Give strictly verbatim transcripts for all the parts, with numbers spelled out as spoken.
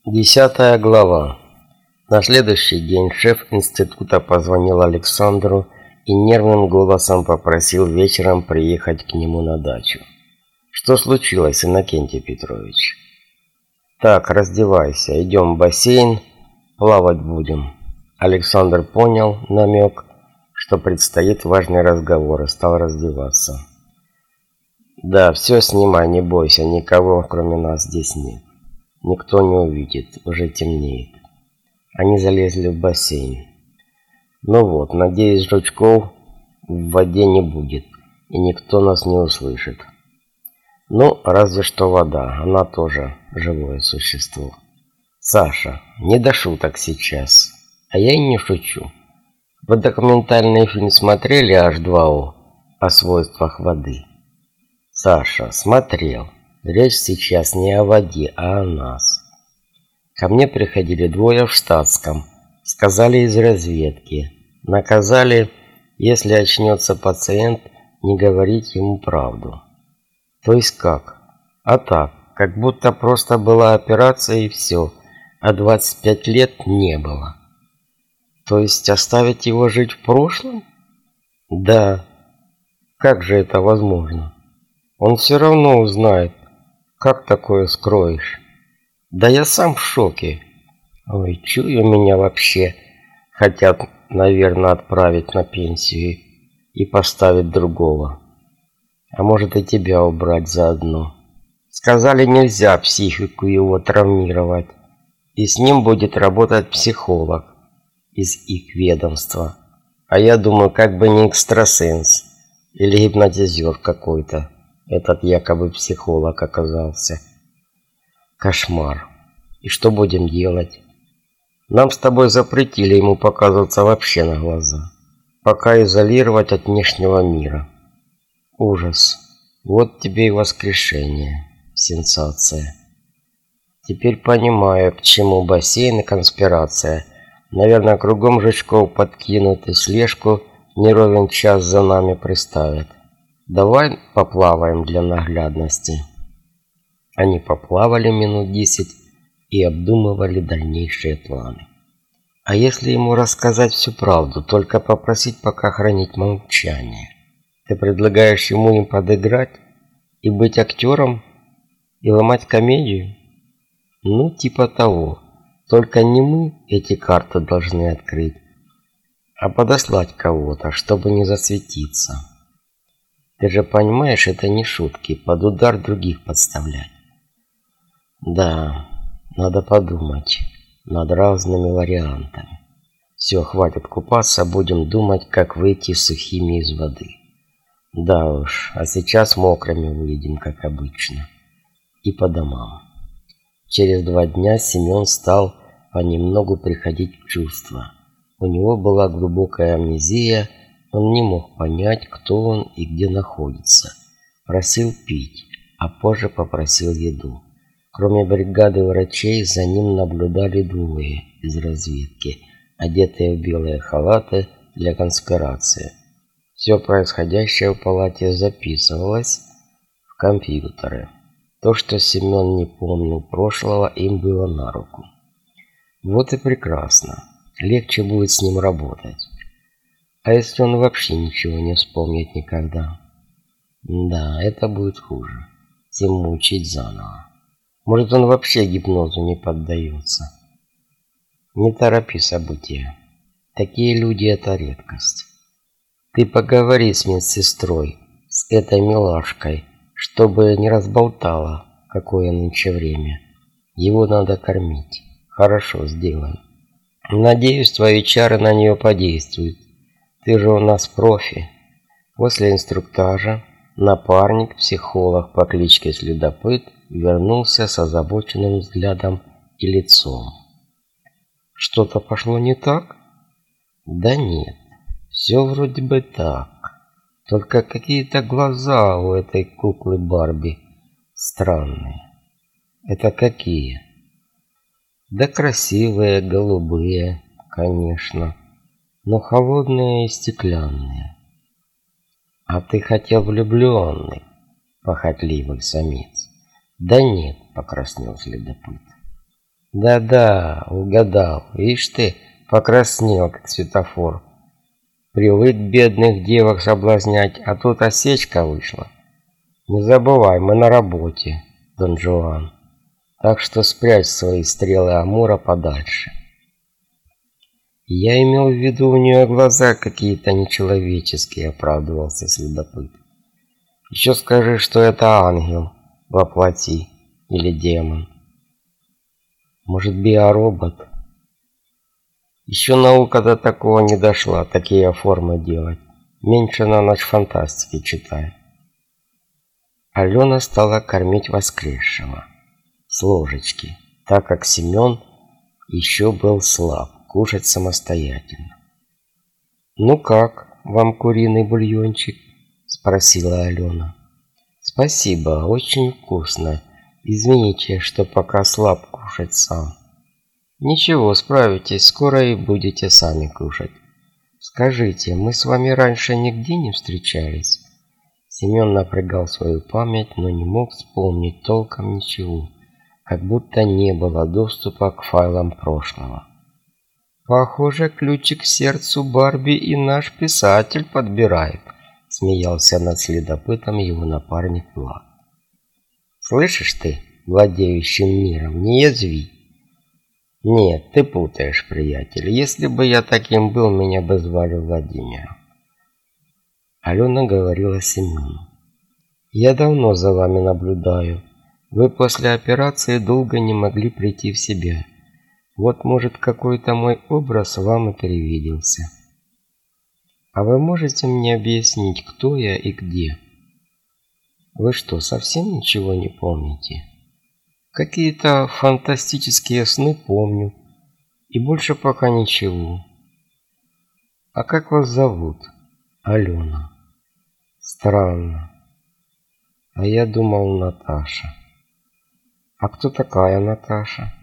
Десятая глава. На следующий день шеф института позвонил Александру и нервным голосом попросил вечером приехать к нему на дачу. «Что случилось, Иннокентий Петрович?» «Так, раздевайся, идем в бассейн, плавать будем». Александр понял намек, что предстоит важный разговор, и стал раздеваться. «Да, все снимай, не бойся, никого кроме нас здесь нет. Никто не увидит, уже темнеет». Они залезли в бассейн. «Ну вот, надеюсь, жучков в воде не будет, и никто нас не услышит. Ну, разве что вода, она тоже живое существо. Саша, не до шуток сейчас, а я и не шучу. Вы документальный фильм смотрели эйч два о о свойствах воды?» «Саша, смотрел. Речь сейчас не о воде, а о нас. Ко мне приходили двое в штатском, сказали из разведки, наказали, если очнется пациент, не говорить ему правду». «То есть как?» «А так, как будто просто была операция и все, а двадцать пять лет не было». «То есть оставить его жить в прошлом?» «Да. Как же это возможно? Он все равно узнает. Как такое скроешь?» «Да я сам в шоке. Ой, чую, меня вообще хотят, наверное, отправить на пенсию и поставить другого. А может и тебя убрать заодно. Сказали, нельзя психику его травмировать, и с ним будет работать психолог из их ведомства. А я думаю, как бы не экстрасенс или гипнотизер какой-то этот якобы психолог оказался. Кошмар. И что будем делать? Нам с тобой запретили ему показываться вообще на глаза, пока изолировать от внешнего мира. Ужас. Вот тебе и воскрешение. Сенсация. Теперь понимаю, к чему бассейн и конспирация. Наверное, кругом жучков подкинут и слежку не ровен час за нами приставят. Давай поплаваем для наглядности». Они поплавали минут десять и обдумывали дальнейшие планы. А если ему рассказать всю правду, только попросить пока хранить молчание? Ты предлагаешь ему им подыграть и быть актером и ломать комедию? Ну, типа того. Только не мы эти карты должны открыть, а подослать кого-то, чтобы не засветиться. Ты же понимаешь, это не шутки, под удар других подставлять. Да, надо подумать над разными вариантами. Все, хватит купаться, будем думать, как выйти сухими из воды. Да уж, а сейчас мокрыми выйдем, как обычно. И по домам. Через два дня Семен стал понемногу приходить в чувство. У него была глубокая амнезия, он не мог понять, кто он и где находится. Просил пить, а позже попросил еду. Кроме бригады врачей, за ним наблюдали двое из разведки, одетые в белые халаты для конспирации. Все происходящее в палате записывалось в компьютеры. То, что Семен не помнил прошлого, им было на руку. Вот и прекрасно. Легче будет с ним работать. А если он вообще ничего не вспомнит никогда? Да, это будет хуже. Тем мучить заново. Может, он вообще гипнозу не поддается. Не торопи события. Такие люди — это редкость. Ты поговори с медсестрой, с этой милашкой, чтобы не разболтала, какое нынче время. Его надо кормить. Хорошо, сделаем. Надеюсь, твои чары на нее подействуют. Ты же у нас профи. После инструктажа напарник, психолог по кличке Следопыт, вернулся с озабоченным взглядом и лицом. Что-то пошло не так? Да нет, все вроде бы так. Только какие-то глаза у этой куклы Барби странные. Это какие? Да красивые, голубые, конечно, но холодные и стеклянные. А ты хотел влюбленный, похотливый самец. Да нет, покраснел Следопыт. Да-да, угадал. Ишь ты, покраснел, как светофор. Привык бедных девок соблазнять, а тут осечка вышла. Не забывай, мы на работе, Дон Жуан. Так что спрячь свои стрелы Амура подальше. Я имел в виду, у нее глаза какие-то нечеловеческие, оправдывался следопыт. Еще скажи, что это ангел во плоти или демон. Может, биоробот? Еще наука до такого не дошла, такие формы делать. Меньше на ночь фантастики читай. Алена стала кормить воскресшего с ложечки, так как Семен еще был слаб, кушать самостоятельно. «Ну как, вам куриный бульончик?» – спросила Алена. «Спасибо, очень вкусно. Извините, что пока слаб кушать сам». «Ничего, справитесь, скоро и будете сами кушать. Скажите, мы с вами раньше нигде не встречались?» Семен напрягал свою память, но не мог вспомнить толком ничего, как будто не было доступа к файлам прошлого. «Похоже, ключик к сердцу Барби и наш писатель подбирает», — смеялся над следопытом его напарник Влад. «Слышишь ты, владеющий миром, не язви». «Нет, ты путаешь, приятель. Если бы я таким был, меня бы звали Владимиром». Алена говорила Семену. «Я давно за вами наблюдаю. Вы после операции долго не могли прийти в себя. Вот, может, какой-то мой образ вам и привиделся. А вы можете мне объяснить, кто я и где? Вы что, совсем ничего не помните?» «Какие-то фантастические сны помню. И больше пока ничего». «А как вас зовут?» «Алена». «Странно. А я думал, Наташа». «А кто такая Наташа?»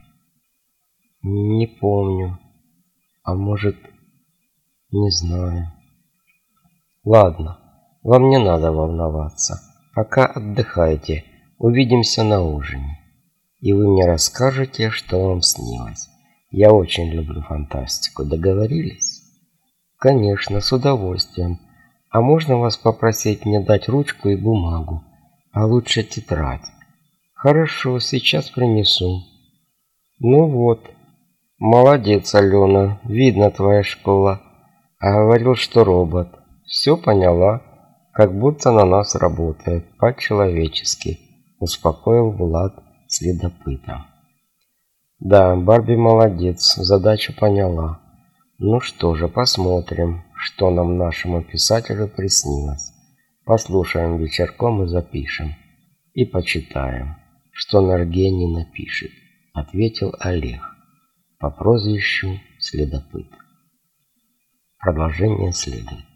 «Не помню. А может, не знаю». «Ладно, вам не надо волноваться. Пока отдыхайте. Увидимся на ужине. И вы мне расскажете, что вам снилось. Я очень люблю фантастику. Договорились?» «Конечно, с удовольствием. А можно вас попросить мне дать ручку и бумагу? А лучше тетрадь?» «Хорошо, сейчас принесу». «Ну вот. Молодец, Алена. Видно, твоя школа. А говорил, что робот. Все поняла. Как будто на нас работает. По-человечески», — успокоил Влад следопыта. «Да, Барби молодец. Задачу поняла. Ну что же, посмотрим, что нам нашему писателю приснилось. Послушаем вечерком и запишем. И почитаем, что наш гений напишет», — ответил Олег по прозвищу Следопыт. Продолжение следует.